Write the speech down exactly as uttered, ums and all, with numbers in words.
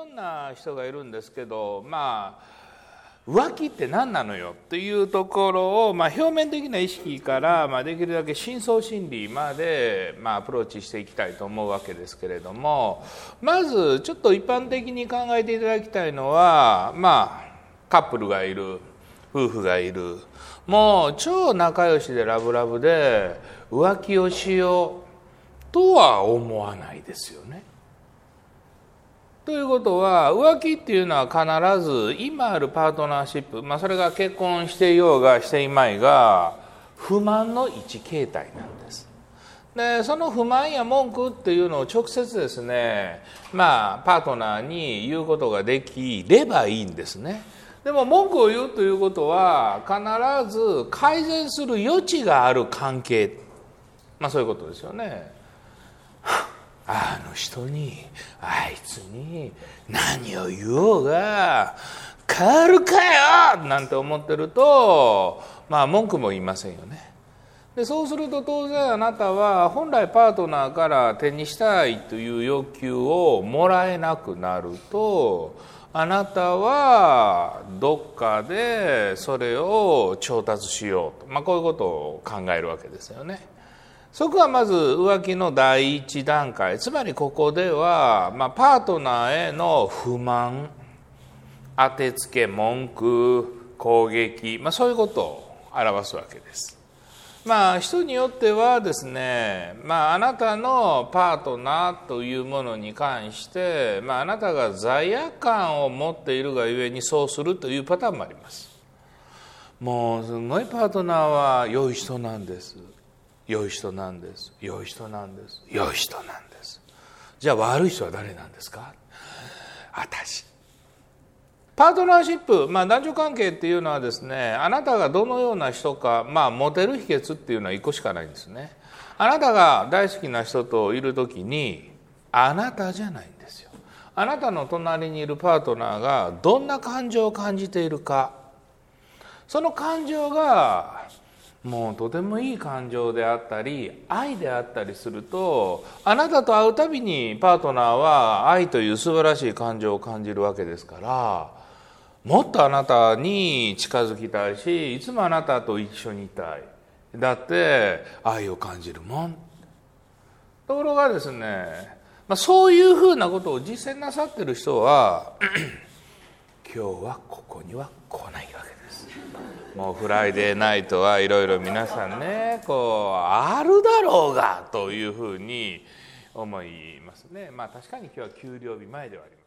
んな人がいるんですけど、まあ浮気って何なのよっていうところを、まあ、表面的な意識から、まあ、できるだけ深層心理まで、まあ、アプローチしていきたいと思うわけですけれども、まずちょっと一般的に考えていただきたいのは、まあカップルがいる、夫婦がいる、もう超仲良しでラブラブで浮気をしようとは思わないですよね。ということは、浮気っていうのは必ず今あるパートナーシップ、まあ、それが結婚していようがしていまいが不満の一形態なんです。でその不満や文句っていうのを直接ですね、まあパートナーに言うことができればいいんですね。でも文句を言うということは必ず改善する余地がある関係、まあそういうことですよね。あの人に、あいつに何を言おうが変わるかよなんて思ってると、まあ文句も言いませんよね。でそうすると当然あなたは本来パートナーから手にしたいという欲求をもらえなくなると、あなたはどっかでそれを調達しようと、まあ、こういうことを考えるわけですよね。そこはまず浮気の第一段階、つまりここでは、まあ、パートナーへの不満、当てつけ、文句、攻撃、まあ、そういうことを表すわけです。まあ人によってはですね、まあ、あなたのパートナーというものに関して、まあ、あなたが罪悪感を持っているがゆえにそうするというパターンもあります。もうすごいパートナーは良い人なんです、良い人なんです、良い人なんです、良い人なんです。じゃあ悪い人は誰なんですか？私。パートナーシップ、まあ、男女関係っていうのはですね、あなたがどのような人か、まあ、モテる秘訣っていうのは一個しかないんですね。あなたが大好きな人といるときに、あなたじゃないんですよ。あなたの隣にいるパートナーがどんな感情を感じているか、その感情がもうとてもいい感情であったり愛であったりすると、あなたと会うたびにパートナーは愛という素晴らしい感情を感じるわけですから、もっとあなたに近づきたいし、いつもあなたと一緒にいたい。だって愛を感じるもん。ところがですね、まあ、そういうふうなことを実践なさってる人は今日はここには来ないわけです。もうフライデーナイトはいろいろ皆さんね、こうあるだろうがというふうに思いますね。まあ確かに今日は給料日前ではあります。